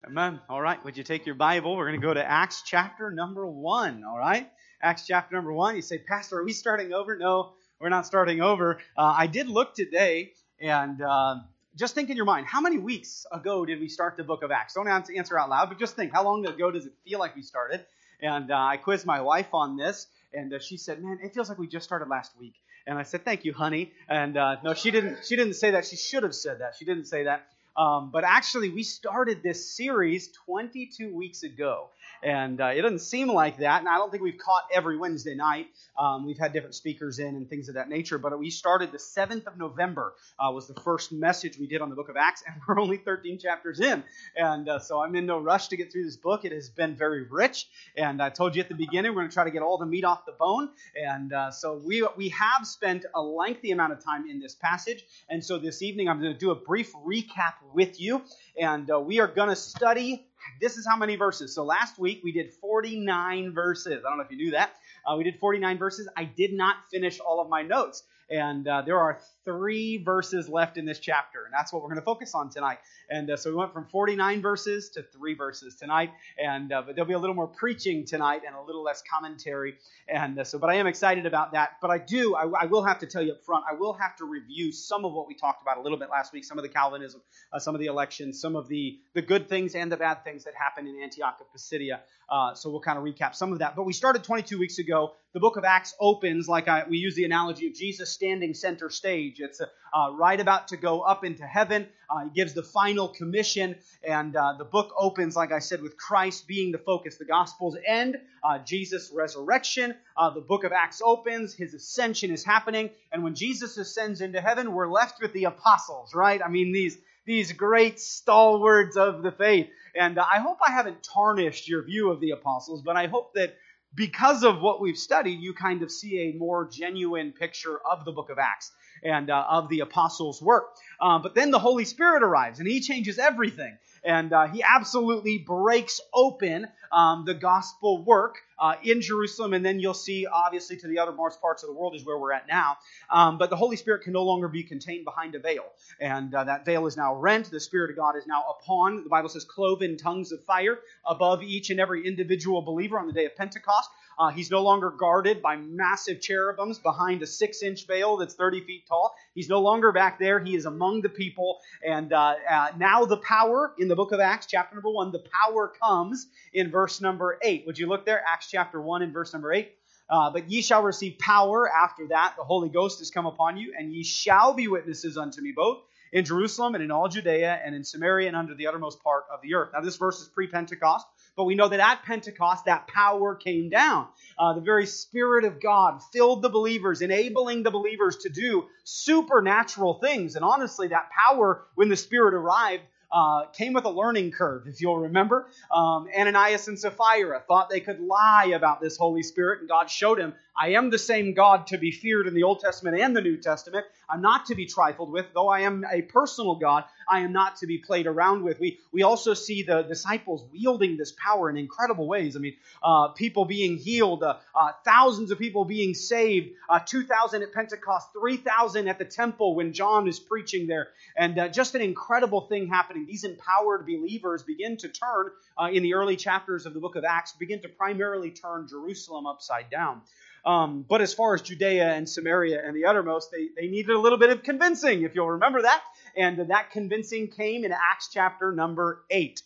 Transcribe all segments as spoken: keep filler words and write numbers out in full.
Amen. All right. Would you take your Bible? We're going to go to Acts chapter number one. All right. Acts chapter number one. You say, Pastor, are we starting over? No, we're not starting over. Uh, I did look today and uh, just think in your mind, how many weeks ago did we start the book of Acts? Don't answer out loud, but just think, how long ago does it feel like we started? And uh, I quizzed my wife on this, and uh, she said, man, it feels like we just started last week. And I said, thank you, honey. And uh, no, she didn't. She didn't say that. She should have said that. She didn't say that. Um, but actually, we started this series twenty-two weeks ago. And uh, it doesn't seem like that. And I don't think we've caught every Wednesday night. Um, we've had different speakers in and things of that nature. But we started the seventh of November uh, was the first message we did on the book of Acts. And we're only thirteen chapters in. And uh, so I'm in no rush to get through this book. It has been very rich. And I told you at the beginning, we're going to try to get all the meat off the bone. And uh, so we, we have spent a lengthy amount of time in this passage. And so this evening, I'm going to do a brief recap with you. And uh, we are going to study. This is how many verses. So last week we did forty-nine verses. I don't know if you knew that. Uh, we did forty-nine verses. I did not finish all of my notes. And uh, there are three verses left in this chapter. And that's what we're going to focus on tonight. And uh, so we went from forty-nine verses to three verses tonight. And uh, but there'll be a little more preaching tonight and a little less commentary. And uh, so, but I am excited about that. But I do, I, I will have to tell you up front, I will have to review some of what we talked about a little bit last week. Some of the Calvinism, uh, some of the elections, some of the, the good things and the bad things that happened in Antioch of Pisidia. Uh, so we'll kind of recap some of that. But we started twenty-two weeks ago. The book of Acts opens, like I, we use the analogy of Jesus standing center stage. It's uh, right about to go up into heaven. Uh, he gives the final commission, and uh, the book opens, like I said, with Christ being the focus. The Gospels end, uh, Jesus' resurrection. Uh, the book of Acts opens, his ascension is happening, and when Jesus ascends into heaven, we're left with the apostles, right? I mean, these these great stalwarts of the faith. And uh, I hope I haven't tarnished your view of the apostles, but I hope that because of what we've studied, you kind of see a more genuine picture of the book of Acts and uh, of the apostles' work. Uh, but then the Holy Spirit arrives, and he changes everything. And uh, he absolutely breaks open um, the gospel work uh, in Jerusalem. And then you'll see, obviously, to the othermost parts of the world is where we're at now. Um, but the Holy Spirit can no longer be contained behind a veil. And uh, that veil is now rent. The Spirit of God is now upon, the Bible says, cloven tongues of fire above each and every individual believer on the day of Pentecost. Uh, he's no longer guarded by massive cherubims behind a six-inch veil that's thirty feet tall. He's no longer back there. He is among the people. And uh, uh, now the power, in the book of Acts, chapter number one, the power comes in verse number eight. Would you look there? Acts chapter one and verse number eight. Uh, but ye shall receive power after that. The Holy Ghost is come upon you, and ye shall be witnesses unto me both in Jerusalem and in all Judea and in Samaria and under the uttermost part of the earth. Now this verse is pre-Pentecost, but we know that at Pentecost that power came down. Uh, the very Spirit of God filled the believers, enabling the believers to do supernatural things. And honestly, that power, when the Spirit arrived, Uh, came with a learning curve, if you'll remember. Um, Ananias and Sapphira thought they could lie about this Holy Spirit, and God showed him, I am the same God to be feared in the Old Testament and the New Testament. I'm not to be trifled with. Though I am a personal God, I am not to be played around with. We we also see the disciples wielding this power in incredible ways. I mean, uh, people being healed, uh, uh, thousands of people being saved, uh, two thousand at Pentecost, three thousand at the temple when John is preaching there. And uh, just an incredible thing happening. These empowered believers begin to turn, uh, in the early chapters of the book of Acts, begin to primarily turn Jerusalem upside down. Um, but as far as Judea and Samaria and the uttermost, they, they needed a little bit of convincing, if you'll remember that. And that convincing came in Acts chapter number eight.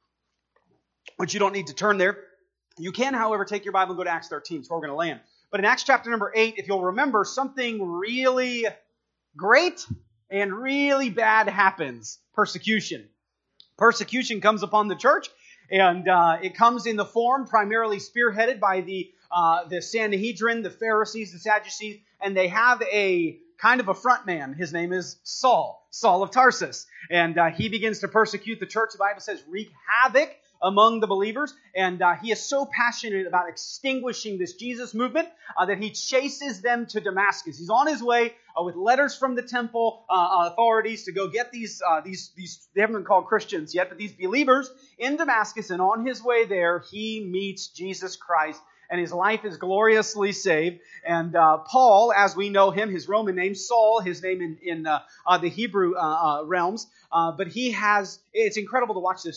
But you don't need to turn there. You can, however, take your Bible and go to Acts thirteen. That's where we're going to land. But in Acts chapter number eight, if you'll remember, something really great and really bad happens. Persecution. Persecution comes upon the church, and uh, it comes in the form primarily spearheaded by the uh, the Sanhedrin, the Pharisees, the Sadducees, and they have a kind of a front man. His name is Saul, Saul of Tarsus, and uh, he begins to persecute the church. The Bible says wreak havoc among the believers, and uh, he is so passionate about extinguishing this Jesus movement uh, that he chases them to Damascus. He's on his way uh, with letters from the temple uh, authorities to go get these, uh, these, these, they haven't been called Christians yet, but these believers in Damascus, and on his way there, he meets Jesus Christ, and his life is gloriously saved. And uh, Paul, as we know him, his Roman name, Saul, his name in, in uh, uh, the Hebrew uh, uh, realms, uh, but he has, it's incredible to watch this man.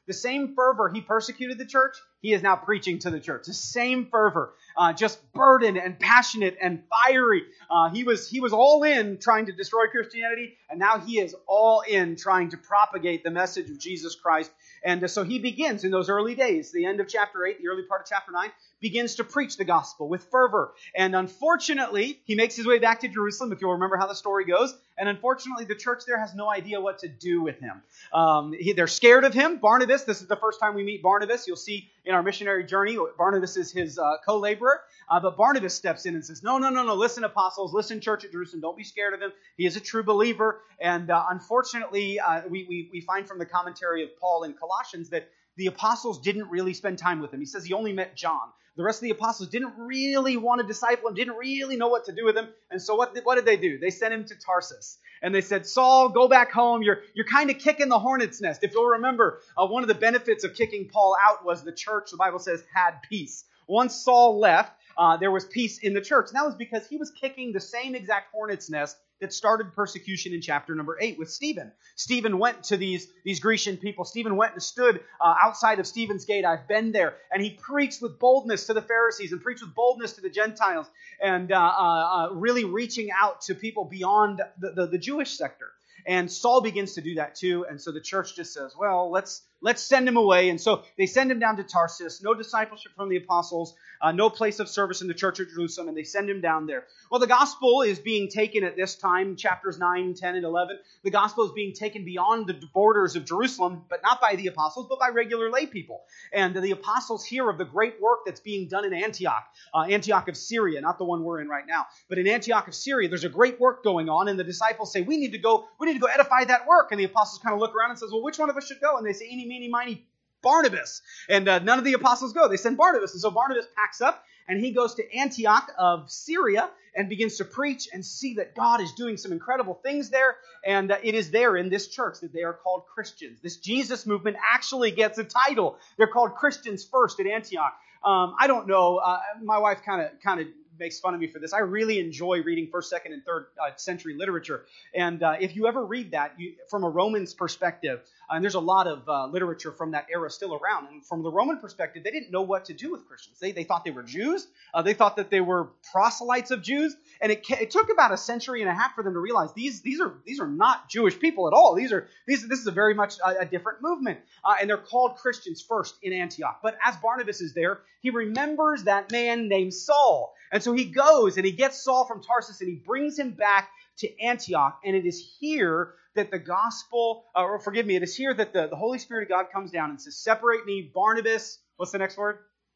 The same fervor he persecuted the church, he is now preaching to the church. The same fervor, uh, just burdened and passionate and fiery. Uh, he was he was all in trying to destroy Christianity, and now he is all in trying to propagate the message of Jesus Christ. And uh, so he begins in those early days, the end of chapter eight, the early part of chapter nine, begins to preach the gospel with fervor. And unfortunately, he makes his way back to Jerusalem, if you'll remember how the story goes. And unfortunately, the church there has no idea what to do with him. Um, he, they're scared of him. Barnabas, this is the first time we meet Barnabas. You'll see in our missionary journey, Barnabas is his uh, co-laborer. Uh, but Barnabas steps in and says, no, no, no, no, listen, apostles, listen, church at Jerusalem, don't be scared of him. He is a true believer. And uh, unfortunately, uh, we, we, we find from the commentary of Paul in Colossians that the apostles didn't really spend time with him. He says he only met John. The rest of the apostles didn't really want to disciple him, didn't really know what to do with him. And so what, what did they do? They sent him to Tarsus. And they said, Saul, go back home. You're, you're kind of kicking the hornet's nest. If you'll remember, uh, one of the benefits of kicking Paul out was the church, the Bible says, had peace. Once Saul left, uh, there was peace in the church. And that was because he was kicking the same exact hornet's nest that started persecution in chapter number eight with Stephen. Stephen went to these, these Grecian people. Stephen went and stood uh, outside of Stephen's gate. I've been there. And he preached with boldness to the Pharisees and preached with boldness to the Gentiles and uh, uh, really reaching out to people beyond the, the, the Jewish sector. And Saul begins to do that too. And so the church just says, well, let's let's send him away. And so they send him down to Tarsus. No discipleship from the apostles. Uh, no place of service in the church of Jerusalem. And they send him down there. Well, the gospel is being taken at this time, chapters nine, ten, and eleven. The gospel is being taken beyond the borders of Jerusalem, but not by the apostles, but by regular lay people. And the apostles hear of the great work that's being done in Antioch. Uh, Antioch of Syria, not the one we're in right now. But in Antioch of Syria, there's a great work going on. And the disciples say, we need to go, we need to go edify that work. And the apostles kind of look around and says, well, which one of us should go? And they say, eeny, meeny, miny, Barnabas. And uh, none of the apostles go. They send Barnabas. And so Barnabas packs up and he goes to Antioch of Syria and begins to preach and see that God is doing some incredible things there. And uh, it is there in this church that they are called Christians. This Jesus movement actually gets a title. They're called Christians first at Antioch. Um, I don't know. Uh, my wife kind of kind of makes fun of me for this. I really enjoy reading first, second, and third uh, century literature. And uh, if you ever read that you, from a Roman's perspective, uh, and there's a lot of uh, literature from that era still around. And from the Roman perspective, they didn't know what to do with Christians. They they thought they were Jews. Uh, they thought that they were proselytes of Jews. And it, it took about a century and a half for them to realize these these are these are not Jewish people at all. These are these this is a very much a, a different movement. Uh, and they're called Christians first in Antioch. But as Barnabas is there, he remembers that man named Saul. And so he goes and he gets Saul from Tarsus and he brings him back to Antioch. And it is here that the gospel, uh, or forgive me, it is here that the, the Holy Spirit of God comes down and says, separate me, Barnabas, what's the next word?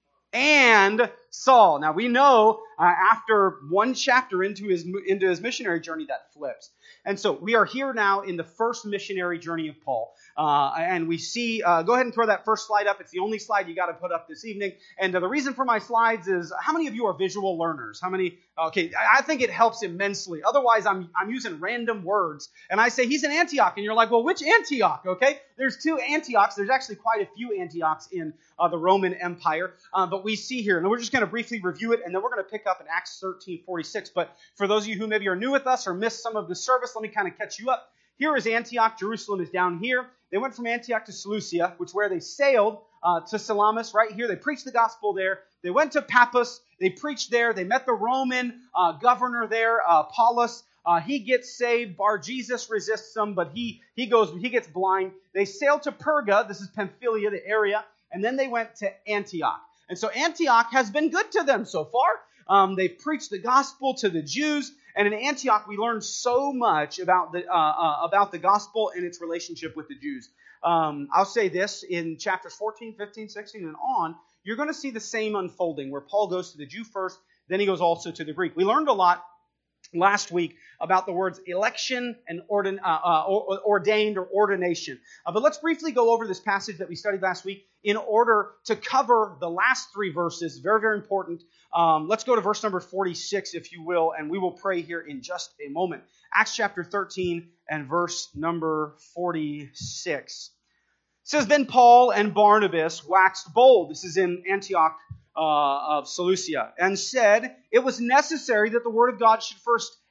And Saul. Now we know uh, after one chapter into his into his missionary journey that flips. And so we are here now in the first missionary journey of Paul. Uh, and we see, uh, go ahead and throw that first slide up. It's the only slide you got to put up this evening. And uh, the reason for my slides is, how many of you are visual learners? How many? Okay, I think it helps immensely. Otherwise, I'm I'm using random words. And I say, he's in Antioch. And you're like, well, which Antioch? Okay, there's two Antiochs. There's actually quite a few Antiochs in uh, the Roman Empire. Uh, but we see here, and we're just going to briefly review it, and then we're going to pick up in Acts thirteen forty-six. But for those of you who maybe are new with us or missed some of the service, let me kind of catch you up. Here is Antioch. Jerusalem is down here. They went from Antioch to Seleucia, which is where they sailed uh, to Salamis right here. They preached the gospel there. They went to Paphos. They preached there. They met the Roman uh, governor there, uh, Paulus. Uh, he gets saved. Bar-Jesus resists them, but he he goes. He gets blind. They sailed to Perga. This is Pamphylia, the area. And then they went to Antioch. And so Antioch has been good to them so far. Um, they've preached the gospel to the Jews. And in Antioch, we learned so much about the uh, uh, about the gospel and its relationship with the Jews. Um, I'll say this, in chapters fourteen, fifteen, sixteen, and on, you're going to see the same unfolding where Paul goes to the Jew first, then he goes also to the Greek. We learned a lot last week about the words election and ordin, uh, uh, ordained or ordination. Uh, but let's briefly go over this passage that we studied last week in order to cover the last three verses. Very, very important. Um, let's go to verse number forty-six, if you will, and we will pray here in just a moment. Acts chapter thirteen and verse number forty-six. It says, then Paul and Barnabas waxed bold. This is in Antioch uh, of Seleucia, and said, it was necessary that the word of God should first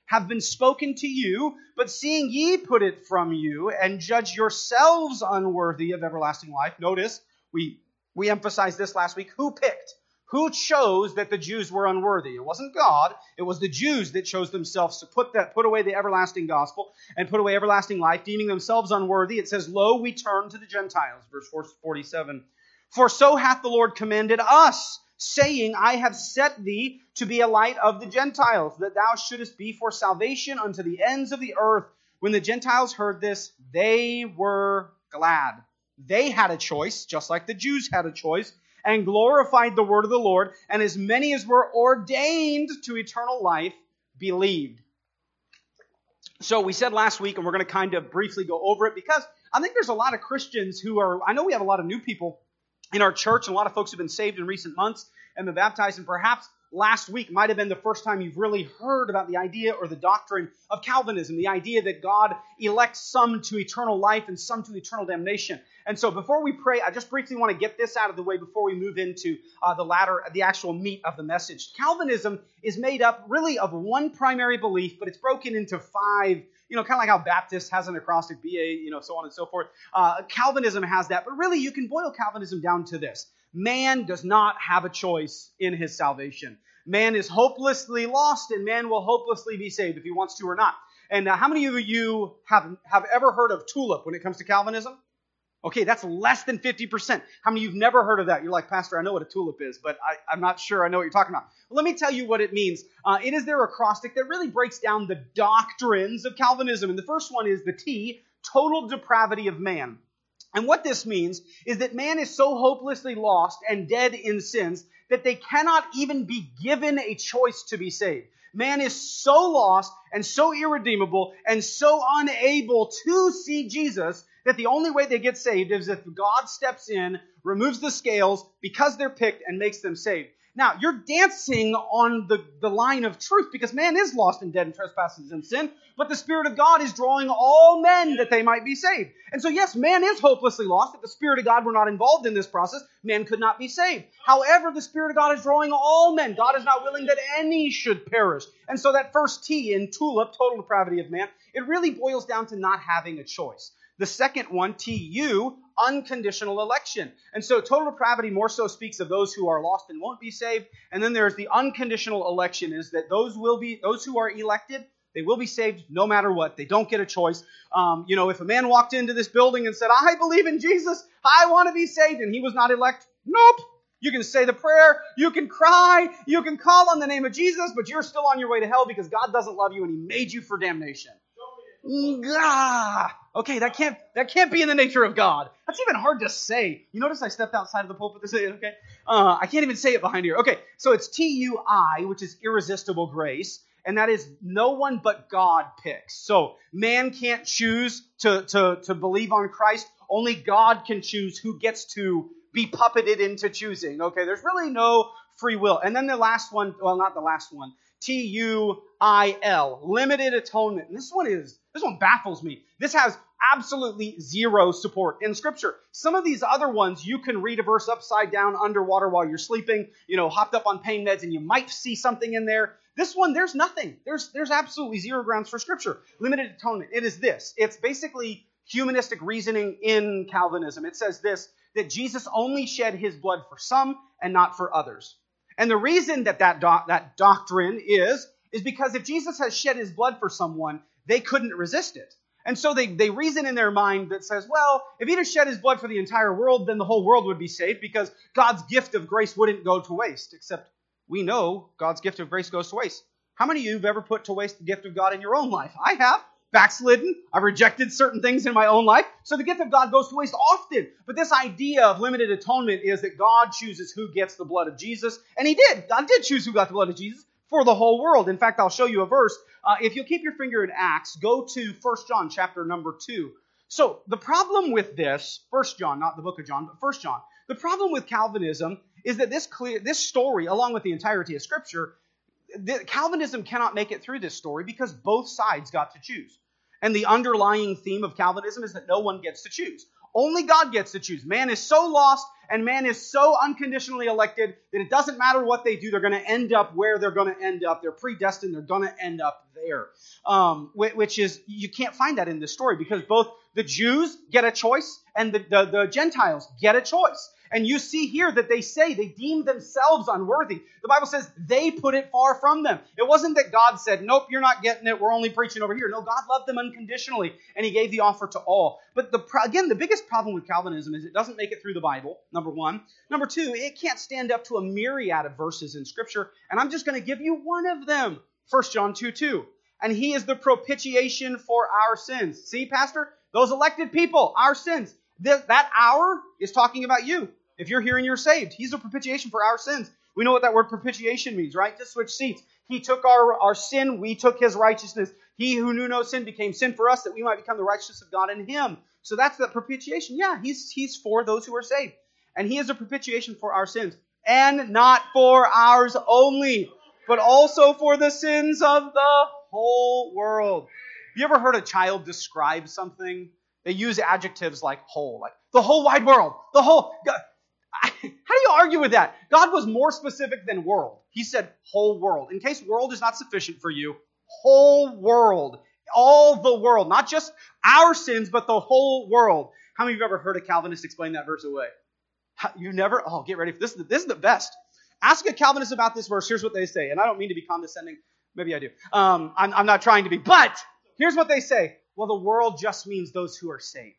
have been spoken to you, but seeing ye put it from you, and judge yourselves unworthy of everlasting life. Notice, we, we emphasized this last week. Who picked? Who chose that the Jews were unworthy? It wasn't God. It was the Jews that chose themselves to put that, put away the everlasting gospel and put away everlasting life, deeming themselves unworthy. It says, lo, we turn to the Gentiles, verse forty-seven. For so hath the Lord commanded us, saying, I have set thee to be a light of the Gentiles, that thou shouldest be for salvation unto the ends of the earth. When the Gentiles heard this, they were glad. They had a choice, just like the Jews had a choice, and glorified the word of the Lord, and as many as were ordained to eternal life believed. So we said last week, and we're going to kind of briefly go over it, because I think there's a lot of Christians who are, I know we have a lot of new people in our church, and a lot of folks have been saved in recent months and been baptized, and perhaps last week might have been the first time you've really heard about the idea or the doctrine of Calvinism, the idea that God elects some to eternal life and some to eternal damnation. And so before we pray, I just briefly want to get this out of the way before we move into uh, the latter, the actual meat of the message. Calvinism is made up really of one primary belief, but it's broken into five, you know, kind of like how Baptist has an acrostic, B A, you know, so on and so forth. Uh, Calvinism has that, but really you can boil Calvinism down to this. Man does not have a choice in his salvation. Man is hopelessly lost, and man will hopelessly be saved if he wants to or not. And uh, how many of you have, have ever heard of TULIP when it comes to Calvinism? Okay, that's less than fifty percent. How many of you have never heard of that? You're like, Pastor, I know what a tulip is, but I, I'm not sure I know what you're talking about. Well, let me tell you what it means. Uh, it is their acrostic that really breaks down the doctrines of Calvinism. And the first one is the T, total depravity of man. And what this means is that man is so hopelessly lost and dead in sins that they cannot even be given a choice to be saved. Man is so lost and so irredeemable and so unable to see Jesus that the only way they get saved is if God steps in, removes the scales because they're picked, and makes them saved. Now, you're dancing on the, the line of truth because man is lost and dead in trespasses and sin, but the Spirit of God is drawing all men that they might be saved. And so, yes, man is hopelessly lost. If the Spirit of God were not involved in this process, man could not be saved. However, the Spirit of God is drawing all men. God is not willing that any should perish. And so that first T in TULIP, total depravity of man, it really boils down to not having a choice. The second one, T U, unconditional election. And so total depravity more so speaks of those who are lost and won't be saved. And then there's the unconditional election, is that those will be those who are elected, they will be saved no matter what. They don't get a choice. Um, you know, if a man walked into this building and said, I believe in Jesus, I want to be saved, and he was not elect, nope. You can say the prayer, you can cry, you can call on the name of Jesus, but you're still on your way to hell because God doesn't love you and he made you for damnation. Ah, okay, that can't that can't be in the nature of God. That's even hard to say. You notice I stepped outside of the pulpit to say it, okay? Uh, I can't even say it behind here. Okay, so it's T U I, which is irresistible grace, and that is no one but God picks. So man can't choose to, to, to believe on Christ. Only God can choose who gets to be puppeted into choosing. Okay, there's really no free will. And then the last one, well, not the last one, T U I L, limited atonement. And this one is, this one baffles me. This has absolutely zero support in Scripture. Some of these other ones, you can read a verse upside down underwater while you're sleeping, you know, hopped up on pain meds, and you might see something in there. This one, there's nothing. There's, there's absolutely zero grounds for Scripture. Limited atonement. It is this. It's basically humanistic reasoning in Calvinism. It says this, that Jesus only shed his blood for some and not for others. And the reason that that, doc, that doctrine is, is because if Jesus has shed his blood for someone, they couldn't resist it. And so they, they reason in their mind that says, well, if he'd have shed his blood for the entire world, then the whole world would be saved because God's gift of grace wouldn't go to waste. Except we know God's gift of grace goes to waste. How many of you have ever put to waste the gift of God in your own life? I have. Backslidden. I've rejected certain things in my own life. So the gift of God goes to waste often. But this idea of limited atonement is that God chooses who gets the blood of Jesus. And he did. God did choose who got the blood of Jesus for the whole world. In fact, I'll show you a verse. Uh, if you'll keep your finger in Acts, go to First John chapter number two. So the problem with this, First John, not the book of John, but First John, the problem with Calvinism is that this clear, this story, along with the entirety of Scripture, the, Calvinism cannot make it through this story because both sides got to choose. And the underlying theme of Calvinism is that no one gets to choose. Only God gets to choose. Man is so lost And man is so unconditionally elected that it doesn't matter what they do, they're going to end up where they're going to end up. They're predestined, they're going to end up there. Um, which is, you can't find that in this story because both the Jews get a choice and the, the, the Gentiles get a choice. And you see here that they say they deem themselves unworthy. The Bible says they put it far from them. It wasn't that God said, nope, you're not getting it. We're only preaching over here. No, God loved them unconditionally, and he gave the offer to all. But the again, the biggest problem with Calvinism is it doesn't make it through the Bible, number one. Number two, it can't stand up to a myriad of verses in Scripture, and I'm just going to give you one of them. First John two two. And he is the propitiation for our sins. See, Pastor? Those elected people, our sins. That, that hour is talking about you. If you're here and you're saved, he's a propitiation for our sins. We know what that word propitiation means, right? Just switch seats. He took our, our sin, we took his righteousness. He who knew no sin became sin for us that we might become the righteousness of God in him. So that's the propitiation. Yeah, he's, he's for those who are saved. And he is a propitiation for our sins. And not for ours only, but also for the sins of the whole world. Have you ever heard a child describe something? They use adjectives like whole, like the whole wide world, the whole... How do you argue with that? God was more specific than world. He said whole world. In case world is not sufficient for you, whole world. All the world. Not just our sins, but the whole world. How many of you have ever heard a Calvinist explain that verse away? You never? Oh, get ready for this. This is the best. Ask a Calvinist about this verse. Here's what they say. And I don't mean to be condescending. Maybe I do. Um, I'm, I'm not trying to be. But here's what they say. Well, the world just means those who are saved.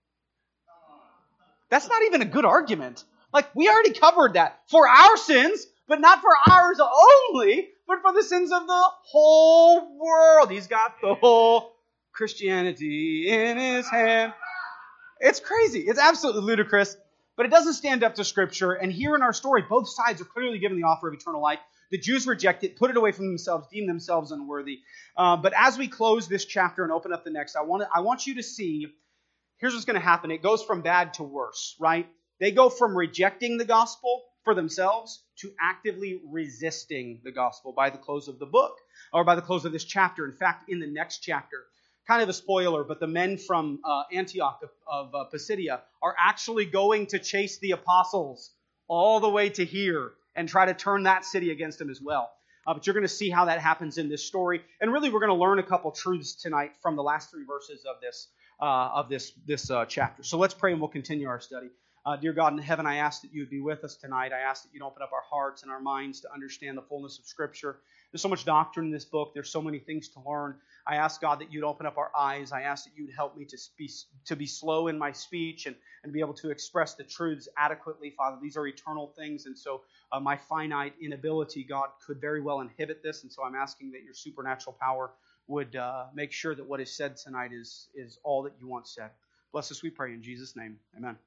That's not even a good argument. Like, we already covered that. For our sins, but not for ours only, but for the sins of the whole world. He's got the whole Christianity in his hand. It's crazy. It's absolutely ludicrous, but it doesn't stand up to Scripture. And here in our story, both sides are clearly given the offer of eternal life. The Jews reject it, put it away from themselves, deem themselves unworthy. Uh, but as we close this chapter and open up the next, I want to, I want you to see, here's what's going to happen. It goes from bad to worse, right? They go from rejecting the gospel for themselves to actively resisting the gospel by the close of the book, or by the close of this chapter. In fact, in the next chapter, kind of a spoiler, but the men from uh, Antioch of, of uh, Pisidia are actually going to chase the apostles all the way to here and try to turn that city against them as well. Uh, but you're going to see how that happens in this story. And really, we're going to learn a couple truths tonight from the last three verses of this uh, of this, this uh, chapter. So let's pray and we'll continue our study. Uh, dear God in heaven, I ask that you would be with us tonight. I ask that you'd open up our hearts and our minds to understand the fullness of Scripture. There's so much doctrine in this book. There's so many things to learn. I ask, God, that you'd open up our eyes. I ask that you'd help me to be, to be slow in my speech and, and be able to express the truths adequately, Father. These are eternal things, and so uh, my finite inability, God, could very well inhibit this, and so I'm asking that your supernatural power would uh, make sure that what is said tonight is, is all that you want said. Bless us, we pray, in Jesus' name. Amen.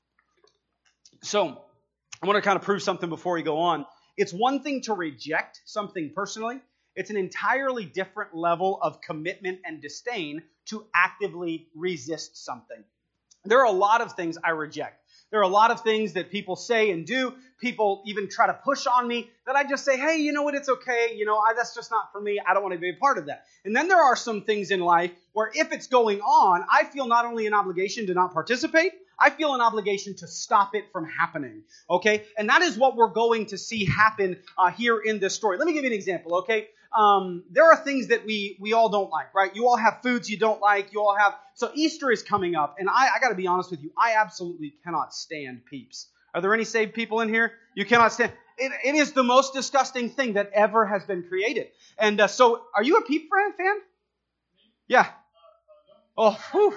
So, I want to kind of prove something before we go on. It's one thing to reject something personally. It's an entirely different level of commitment and disdain to actively resist something. There are a lot of things I reject. There are a lot of things that people say and do. People even try to push on me that I just say, hey, you know what, it's okay. You know, I, that's just not for me. I don't want to be a part of that. And then there are some things in life where if it's going on, I feel not only an obligation to not participate, I feel an obligation to stop it from happening, okay? And that is what we're going to see happen uh, here in this story. Let me give you an example, okay? Um, there are things that we we all don't like, right? You all have foods you don't like. You all have... So Easter is coming up, and I, I got to be honest with you. I absolutely cannot stand Peeps. Are there any saved people in here? You cannot stand... It, it is the most disgusting thing that ever has been created. And uh, so, are you a Peep fan? Yeah. Oh, whew.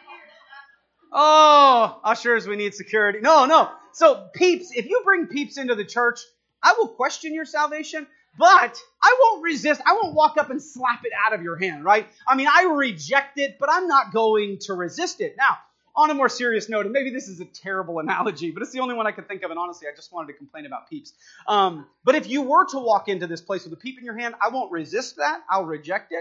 Oh, ushers, we need security. No, no. So Peeps, if you bring Peeps into the church, I will question your salvation, but I won't resist. I won't walk up and slap it out of your hand, right? I mean, I reject it, but I'm not going to resist it. Now, on a more serious note, and maybe this is a terrible analogy, but it's the only one I could think of, and honestly, I just wanted to complain about Peeps. Um, but if you were to walk into this place with a Peep in your hand, I won't resist that. I'll reject it.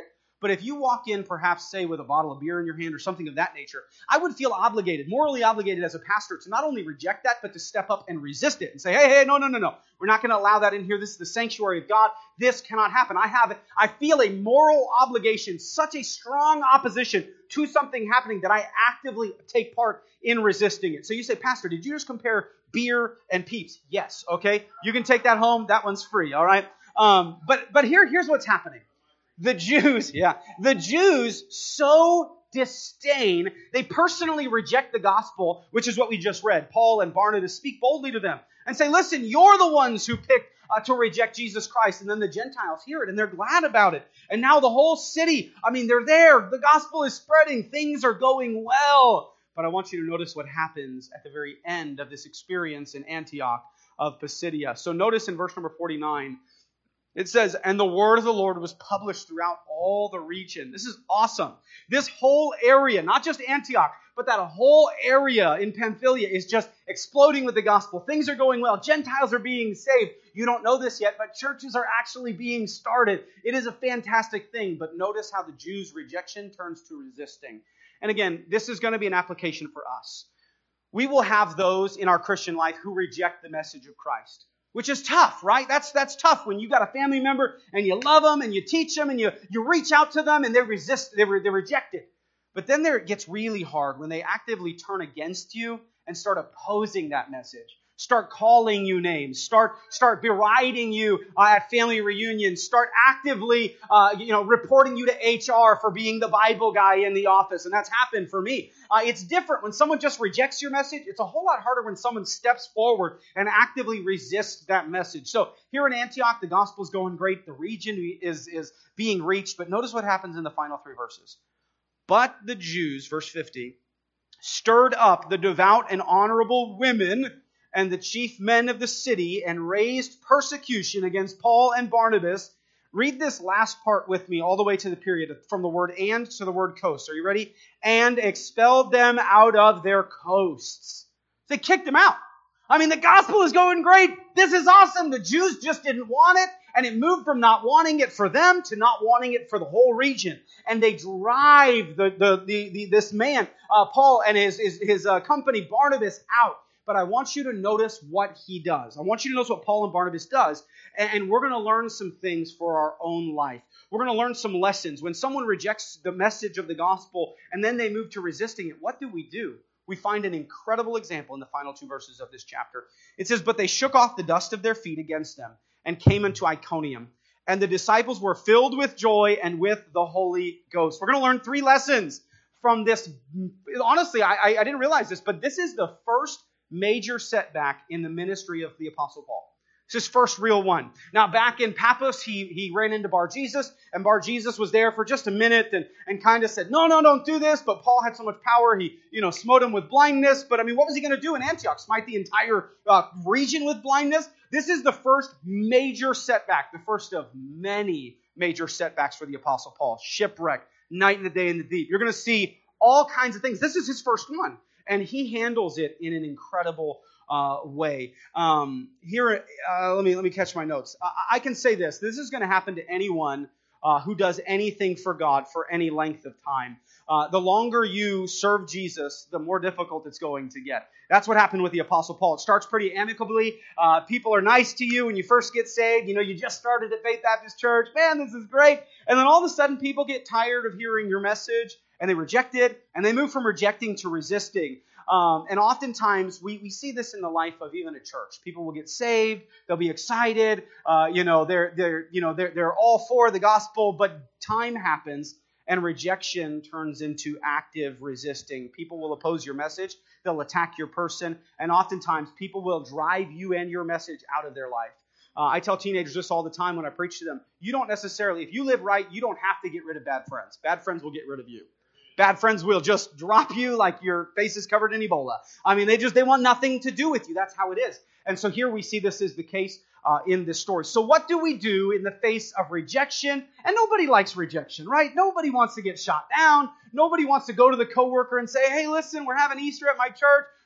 But if you walk in, perhaps, say, with a bottle of beer in your hand or something of that nature, I would feel obligated, morally obligated as a pastor, to not only reject that, but to step up and resist it and say, hey, hey, no, no, no, no. We're not going to allow that in here. This is the sanctuary of God. This cannot happen. I have, I feel a moral obligation, such a strong opposition to something happening that I actively take part in resisting it. So you say, Pastor, did you just compare beer and Peeps? Yes, okay. You can take that home. That one's free, all right? Um, but but here here's what's happening. The Jews, yeah, the Jews so disdain, they personally reject the gospel, which is what we just read. Paul and Barnabas speak boldly to them and say, listen, you're the ones who picked uh, to reject Jesus Christ. And then the Gentiles hear it and they're glad about it. And now the whole city, I mean, they're there. The gospel is spreading. Things are going well. But I want you to notice what happens at the very end of this experience in Antioch of Pisidia. So notice in verse number forty-nine, it says, and the word of the Lord was published throughout all the region. This is awesome. This whole area, not just Antioch, but that whole area in Pamphylia is just exploding with the gospel. Things are going well. Gentiles are being saved. You don't know this yet, but churches are actually being started. It is a fantastic thing. But notice how the Jews' rejection turns to resisting. And again, this is going to be an application for us. We will have those in our Christian life who reject the message of Christ, which is tough, right? That's that's tough when you got a family member and you love them and you teach them and you, you reach out to them and they resist, they, re, they reject it. But then there it gets really hard when they actively turn against you and start opposing that message. Start calling you names. Start start beriding you uh, at family reunions. Start actively, uh, you know, reporting you to H R for being the Bible guy in the office. And that's happened for me. Uh, it's different when someone just rejects your message. It's a whole lot harder when someone steps forward and actively resists that message. So here in Antioch, the gospel is going great. The region is, is being reached. But notice what happens in the final three verses. But the Jews, verse fifty, stirred up the devout and honorable women and the chief men of the city and raised persecution against Paul and Barnabas. Read this last part with me all the way to the period, from the word and to the word coast. Are you ready? And expelled them out of their coasts. They kicked them out. I mean, the gospel is going great. This is awesome. The Jews just didn't want it. And it moved from not wanting it for them to not wanting it for the whole region. And they drive the, the, the, the this man, uh, Paul, and his, his, his uh, company, Barnabas, out. But I want you to notice what he does. I want you to notice what Paul and Barnabas does. And we're going to learn some things for our own life. We're going to learn some lessons. When someone rejects the message of the gospel and then they move to resisting it, what do we do? We find an incredible example in the final two verses of this chapter. It says, but they shook off the dust of their feet against them and came into Iconium. And the disciples were filled with joy and with the Holy Ghost. We're going to learn three lessons from this. Honestly, I, I didn't realize this, but this is the first major setback in the ministry of the Apostle Paul. It's his first real one. Now, back in Paphos, he, he ran into Bar-Jesus, and Bar-Jesus was there for just a minute and, and kind of said, no, no, don't do this. But Paul had so much power, he you know smote him with blindness. But, I mean, what was he going to do in Antioch? Smite the entire uh, region with blindness? This is the first major setback, the first of many major setbacks for the Apostle Paul. Shipwreck, night and the day in the deep. You're going to see all kinds of things. This is his first one. And he handles it in an incredible uh, way. Um, here, uh, let me let me catch my notes. I, I can say this: this is going to happen to anyone uh, who does anything for God for any length of time. Uh, the longer you serve Jesus, the more difficult it's going to get. That's what happened with the Apostle Paul. It starts pretty amicably. Uh, people are nice to you when you first get saved. You know, you just started at Faith Baptist Church. Man, this is great. And then all of a sudden, people get tired of hearing your message, and they reject it, and they move from rejecting to resisting. Um, and oftentimes, we, we see this in the life of even a church. People will get saved, they'll be excited, uh, you know, they're they're you know they're they're all for the gospel, but time happens and rejection turns into active resisting. People will oppose your message, they'll attack your person, and oftentimes people will drive you and your message out of their life. Uh, I tell teenagers this all the time when I preach to them. You don't necessarily, if you live right, you don't have to get rid of bad friends. Bad friends will get rid of you. Bad friends will just drop you like your face is covered in Ebola. I mean, they just, they want nothing to do with you. That's how it is. And so here we see this is the case uh, in this story. So what do we do in the face of rejection? And nobody likes rejection, right? Nobody wants to get shot down. Nobody wants to go to the coworker and say, hey, listen, we're having Easter at my church.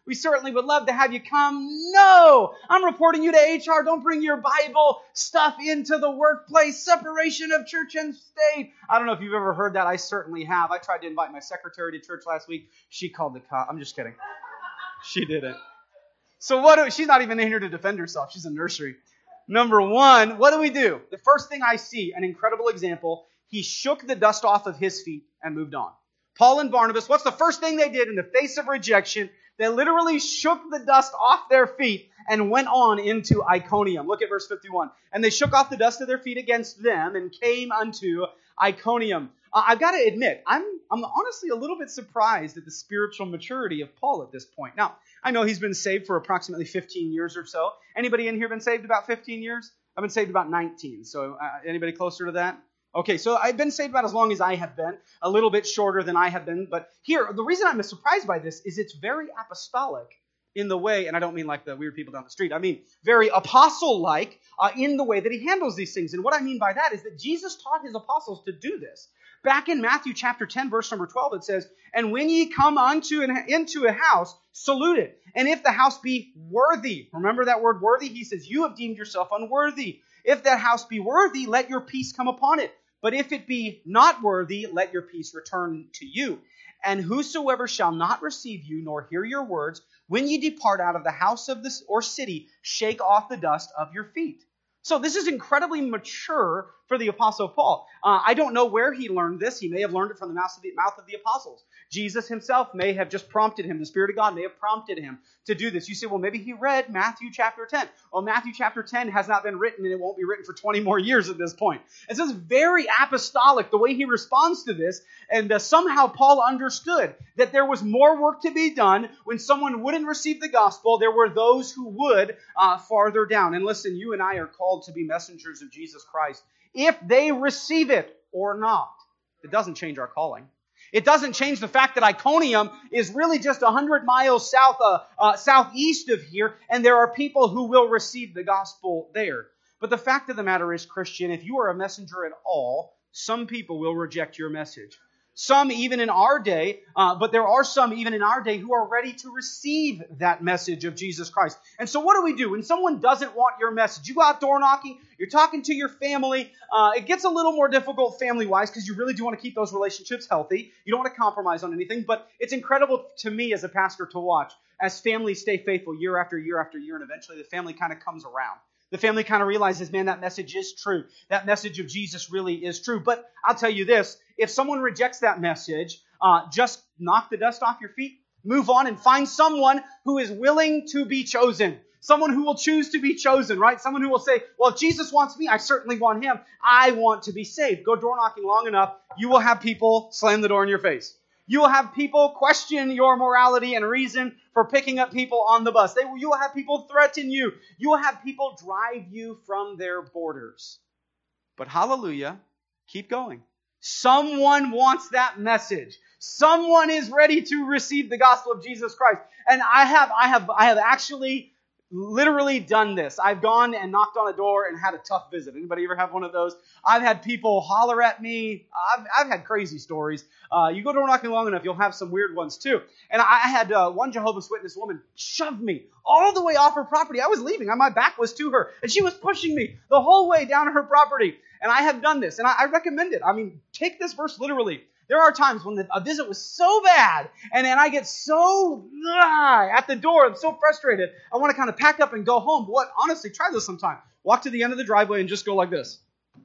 We certainly would love to have you come. No! I'm reporting you to H R. Don't bring your Bible stuff into the workplace. Separation of church and state. I don't know if you've ever heard that. I certainly have. I tried to invite my secretary to church last week. She called the cop. I'm just kidding. She didn't. So what do, she's not even in here to defend herself. She's in nursery. Number one, what do we do? The first thing I see, an incredible example, he shook the dust off of his feet and moved on. Paul and Barnabas, what's the first thing they did in the face of rejection? They literally shook the dust off their feet and went on into Iconium. Look at verse fifty-one. And they shook off the dust of their feet against them and came unto Iconium. Uh, I've got to admit, I'm, I'm honestly a little bit surprised at the spiritual maturity of Paul at this point. Now, I know he's been saved for approximately fifteen years or so. Anybody in here been saved about fifteen years? I've been saved about nineteen. So uh, anybody closer to that? Okay, so I've been saved about as long as I have been, a little bit shorter than I have been. But here, the reason I'm surprised by this is it's very apostolic in the way, and I don't mean like the weird people down the street. I mean very apostle-like uh, in the way that he handles these things. And what I mean by that is that Jesus taught his apostles to do this. Back in Matthew chapter ten, verse number twelve, it says, "And when ye come unto an, into a house, salute it. And if the house be worthy," remember that word worthy? He says, "you have deemed yourself unworthy. If that house be worthy, let your peace come upon it. But if it be not worthy, let your peace return to you. And whosoever shall not receive you, nor hear your words, when ye depart out of the house of this or city, shake off the dust of your feet." So this is incredibly mature for the Apostle Paul. Uh, I don't know where he learned this. He may have learned it from the mouth of the, mouth of the apostles. Jesus himself may have just prompted him. The Spirit of God may have prompted him to do this. You say, well, maybe he read Matthew chapter ten. Well, Matthew chapter ten has not been written, and it won't be written for twenty more years at this point. And so it's very apostolic, the way he responds to this. And uh, somehow Paul understood that there was more work to be done. When someone wouldn't receive the gospel, there were those who would uh, farther down. And listen, you and I are called to be messengers of Jesus Christ, if they receive it or not. It doesn't change our calling. It doesn't change the fact that Iconium is really just one hundred miles south, uh, uh, southeast of here, and there are people who will receive the gospel there. But the fact of the matter is, Christian, if you are a messenger at all, some people will reject your message. Some even in our day, uh, but there are some even in our day who are ready to receive that message of Jesus Christ. And so what do we do? When someone doesn't want your message, you go out door knocking, you're talking to your family. Uh, it gets a little more difficult family-wise because you really do want to keep those relationships healthy. You don't want to compromise on anything, but it's incredible to me as a pastor to watch as families stay faithful year after year after year, and eventually the family kind of comes around. The family kind of realizes, man, that message is true. That message of Jesus really is true. But I'll tell you this, if someone rejects that message, uh, just knock the dust off your feet, move on and find someone who is willing to be chosen. Someone who will choose to be chosen, right? Someone who will say, well, if Jesus wants me, I certainly want him. I want to be saved. Go door knocking long enough, you will have people slam the door in your face. You will have people question your morality and reason for picking up people on the bus. They, you will have people threaten you. You will have people drive you from their borders. But hallelujah, keep going. Someone wants that message. Someone is ready to receive the gospel of Jesus Christ. And I have, I have, I have actually literally done this. I've gone and knocked on a door and had a tough visit. Anybody ever have one of those? I've had people holler at me. I've, I've had crazy stories. Uh, you go door knocking long enough, you'll have some weird ones too. And I had uh, one Jehovah's Witness woman shove me all the way off her property. I was leaving. My back was to her. And she was pushing me the whole way down her property. And I have done this. And I, I recommend it. I mean, take this verse literally. There are times when the, a visit was so bad, and then I get so ah, at the door, I'm so frustrated, I want to kind of pack up and go home. But what? Honestly, try this sometime. Walk to the end of the driveway and just go like this.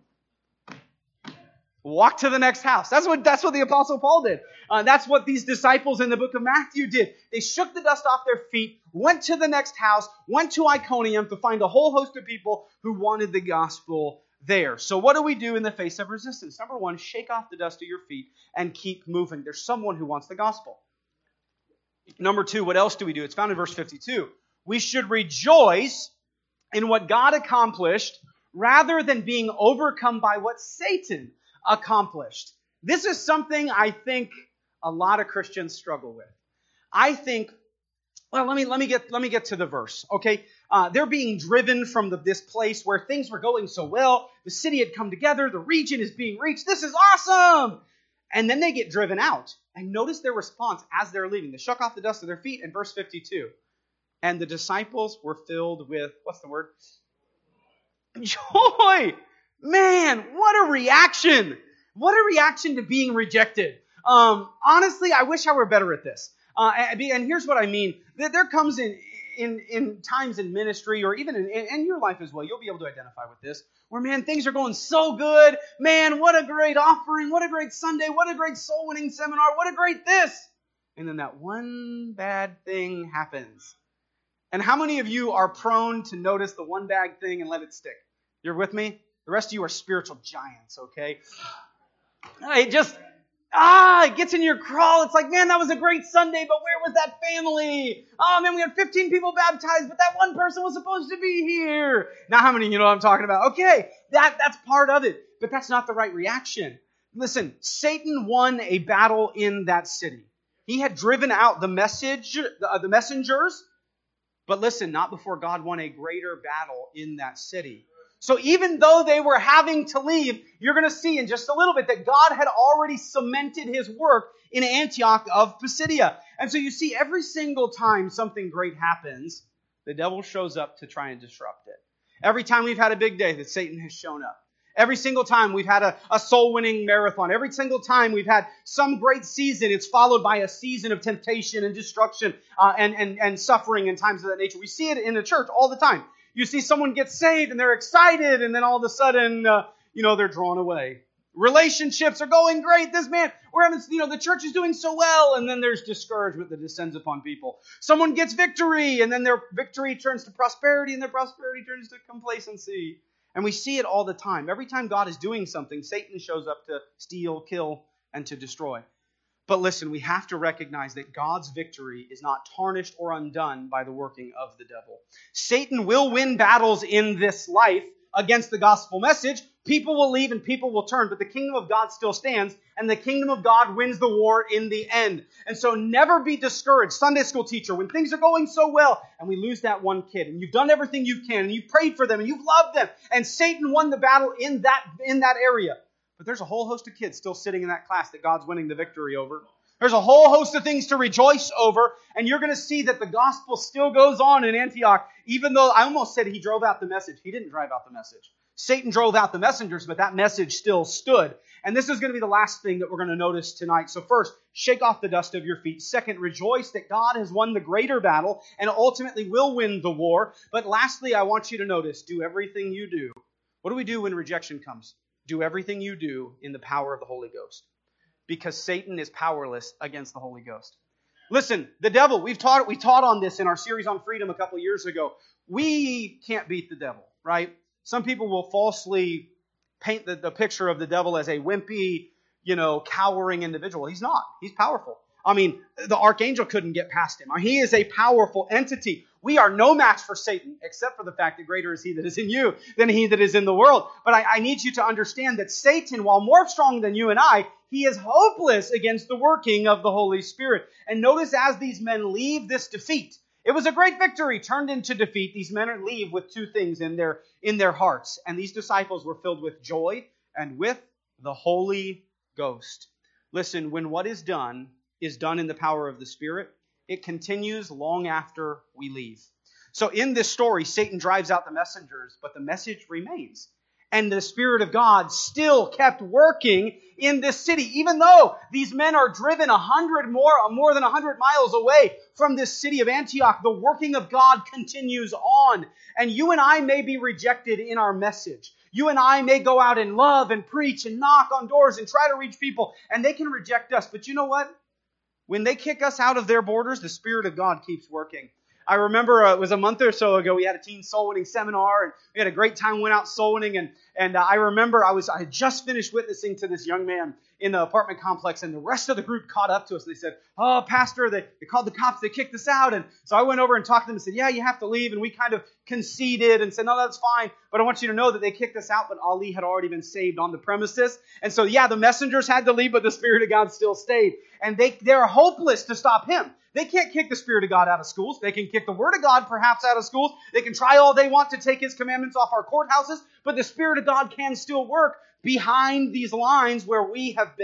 Walk to the next house. That's what that's what the Apostle Paul did. Uh, that's what these disciples in the book of Matthew did. They shook the dust off their feet, went to the next house, went to Iconium to find a whole host of people who wanted the gospel there. So what do we do in the face of resistance? Number one, shake off the dust of your feet and keep moving. There's someone who wants the gospel. Number two, what else do we do? It's found in verse fifty-two. We should rejoice in what God accomplished rather than being overcome by what Satan accomplished. This is something I think a lot of Christians struggle with. I think, well, let me let me get let me get to the verse, okay? Uh, they're being driven from the, this place where things were going so well. The city had come together. The region is being reached. This is awesome. And then they get driven out. And notice their response as they're leaving. They shook off the dust of their feet in verse fifty-two. And the disciples were filled with, what's the word? Joy! Man, what a reaction! What a reaction to being rejected. Um, honestly, I wish I were better at this. Uh, and, and here's what I mean. There comes in, in, in times in ministry, or even in, in your life as well, you'll be able to identify with this, where, man, things are going so good. Man, what a great offering. What a great Sunday. What a great soul-winning seminar. What a great this. And then that one bad thing happens. And how many of you are prone to notice the one bad thing and let it stick? You're with me? The rest of you are spiritual giants, okay? It just, ah, it gets in your crawl. It's like, man, that was a great Sunday, but where was that family? Oh, man, we had fifteen people baptized, but that one person was supposed to be here. Now, how many of you know what I'm talking about? Okay, that, that's part of it, but that's not the right reaction. Listen, Satan won a battle in that city. He had driven out the message, the, the messengers, but listen, not before God won a greater battle in that city. So even though they were having to leave, you're going to see in just a little bit that God had already cemented His work in Antioch of Pisidia. And so you see, every single time something great happens, the devil shows up to try and disrupt it. Every time we've had a big day, that Satan has shown up. Every single time we've had a, a soul-winning marathon. Every single time we've had some great season, it's followed by a season of temptation and destruction uh, and, and, and suffering and times of that nature. We see it in the church all the time. You see someone get saved and they're excited, and then all of a sudden, uh, you know, they're drawn away. Relationships are going great. This man, we're having, you know, the church is doing so well, and then there's discouragement that descends upon people. Someone gets victory, and then their victory turns to prosperity, and their prosperity turns to complacency. And we see it all the time. Every time God is doing something, Satan shows up to steal, kill, and to destroy. But listen, we have to recognize that God's victory is not tarnished or undone by the working of the devil. Satan will win battles in this life against the gospel message. People will leave and people will turn, but the kingdom of God still stands, and the kingdom of God wins the war in the end. And so never be discouraged. Sunday school teacher, when things are going so well, and we lose that one kid, and you've done everything you can, and you've prayed for them, and you've loved them, and Satan won the battle in that, in that area. But there's a whole host of kids still sitting in that class that God's winning the victory over. There's a whole host of things to rejoice over, and you're going to see that the gospel still goes on in Antioch, even though I almost said he drove out the message. He didn't drive out the message. Satan drove out the messengers, but that message still stood. And this is going to be the last thing that we're going to notice tonight. So first, shake off the dust of your feet. Second, rejoice that God has won the greater battle and ultimately will win the war. But lastly, I want you to notice, do everything you do. What do we do when rejection comes? Do everything you do in the power of the Holy Ghost. Because Satan is powerless against the Holy Ghost. Listen, the devil, we've taught we taught on this in our series on freedom a couple of years ago. We can't beat the devil, right? Some people will falsely paint the, the picture of the devil as a wimpy, you know, cowering individual. He's not. He's powerful. I mean, the archangel couldn't get past him. He is a powerful entity. We are no match for Satan, except for the fact that greater is he that is in you than he that is in the world. But I, I need you to understand that Satan, while more strong than you and I, he is hopeless against the working of the Holy Spirit. And notice as these men leave this defeat, it was a great victory turned into defeat. These men leave with two things in their, in their hearts. And these disciples were filled with joy and with the Holy Ghost. Listen, when what is done is done in the power of the Spirit, it continues long after we leave. So in this story, Satan drives out the messengers, but the message remains. And the Spirit of God still kept working in this city, even though these men are driven a hundred more, more than a hundred miles away from this city of Antioch. The working of God continues on. And you and I may be rejected in our message. You and I may go out and love and preach and knock on doors and try to reach people, and they can reject us. But you know what? When they kick us out of their borders, the Spirit of God keeps working. I remember uh, it was a month or so ago, we had a teen soul winning seminar, and we had a great time, went out soul winning, and, and uh, I remember I was I had just finished witnessing to this young man in the apartment complex, and the rest of the group caught up to us. They said, oh, Pastor, they, they called the cops, they kicked us out. And so I went over and talked to them and said, yeah, you have to leave. And we kind of conceded and said, no, that's fine. But I want you to know that they kicked us out, but Ali had already been saved on the premises. And so, yeah, the messengers had to leave, but the Spirit of God still stayed. And they, they're hopeless to stop him. They can't kick the Spirit of God out of schools. They can kick the Word of God perhaps out of schools. They can try all they want to take His commandments off our courthouses, but the Spirit of God can still work behind these lines where we have been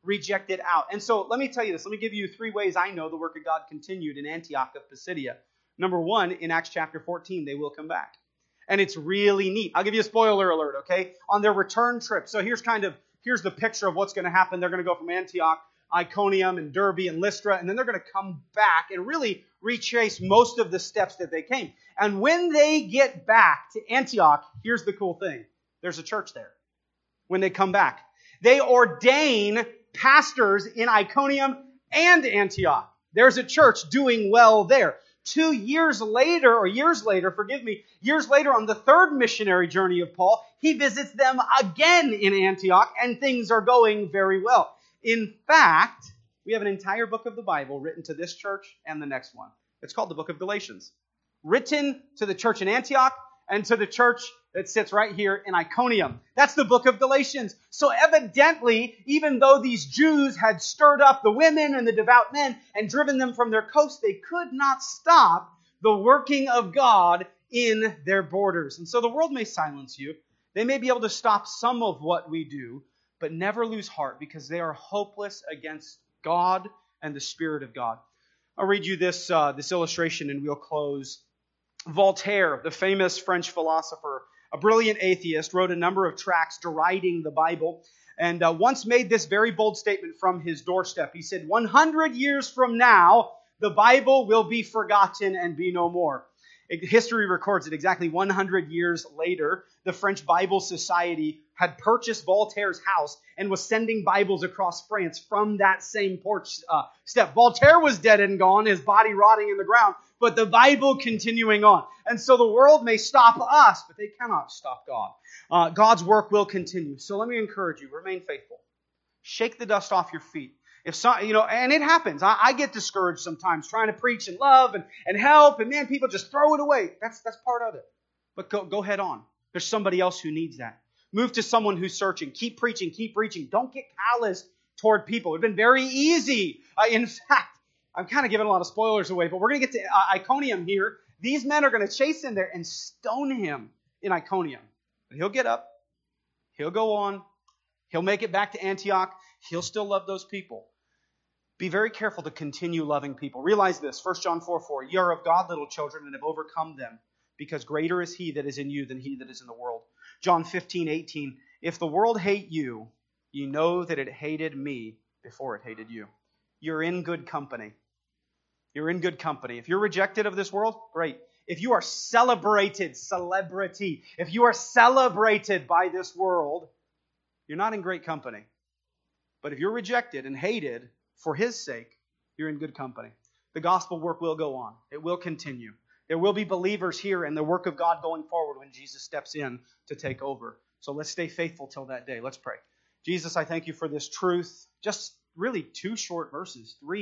rejected out. And so let me tell you this. Let me give you three ways I know the work of God continued in Antioch of Pisidia. Number one, in Acts chapter fourteen, they will come back. And it's really neat. I'll give you a spoiler alert, okay? On their return trip. So here's kind of, here's the picture of what's going to happen. They're going to go from Antioch, Iconium, and Derbe, and Lystra, and then they're going to come back and really retrace most of the steps that they came. And when they get back to Antioch, here's the cool thing. There's a church there. When they come back, they ordain pastors in Iconium and Antioch. There's a church doing well there. Two years later, or years later, forgive me, years later on the third missionary journey of Paul, he visits them again in Antioch, and things are going very well. In fact, we have an entire book of the Bible written to this church and the next one. It's called the book of Galatians. Written to the church in Antioch and to the church that sits right here in Iconium. That's the book of Galatians. So evidently, even though these Jews had stirred up the women and the devout men and driven them from their coast, they could not stop the working of God in their borders. And so the world may silence you. They may be able to stop some of what we do, but never lose heart because they are hopeless against God and the Spirit of God. I'll read you this, uh, this illustration and we'll close. Voltaire, the famous French philosopher, a brilliant atheist, wrote a number of tracts deriding the Bible and uh, once made this very bold statement from his doorstep. He said, one hundred years from now, the Bible will be forgotten and be no more. History records that exactly one hundred years later, the French Bible Society had purchased Voltaire's house and was sending Bibles across France from that same porch uh, step. Voltaire was dead and gone, his body rotting in the ground, but the Bible continuing on. And so the world may stop us, but they cannot stop God. Uh, God's work will continue. So let me encourage you, remain faithful. Shake the dust off your feet. If so, you know, and it happens. I, I get discouraged sometimes trying to preach and love and, and help, and man, people just throw it away. That's that's part of it. But go, go head on. There's somebody else who needs that. Move to someone who's searching. Keep preaching. Keep preaching. Don't get callous toward people. It's been very easy. Uh, in fact, I'm kind of giving a lot of spoilers away, but we're going to get to uh, Iconium here. These men are going to chase him there and stone him in Iconium. But he'll get up. He'll go on. He'll make it back to Antioch. He'll still love those people. Be very careful to continue loving people. Realize this, First John four four, ye are of God, little children, and have overcome them, because greater is he that is in you than he that is in the world. John fifteen eighteen, if the world hate you, ye know that it hated me before it hated you. You're in good company. You're in good company. If you're rejected of this world, great. If you are celebrated, celebrity, if you are celebrated by this world, you're not in great company. But if you're rejected and hated for his sake, you're in good company. The gospel work will go on. It will continue. There will be believers here and the work of God going forward when Jesus steps in to take over. So let's stay faithful till that day. Let's pray. Jesus, I thank you for this truth. Just really two short verses, three.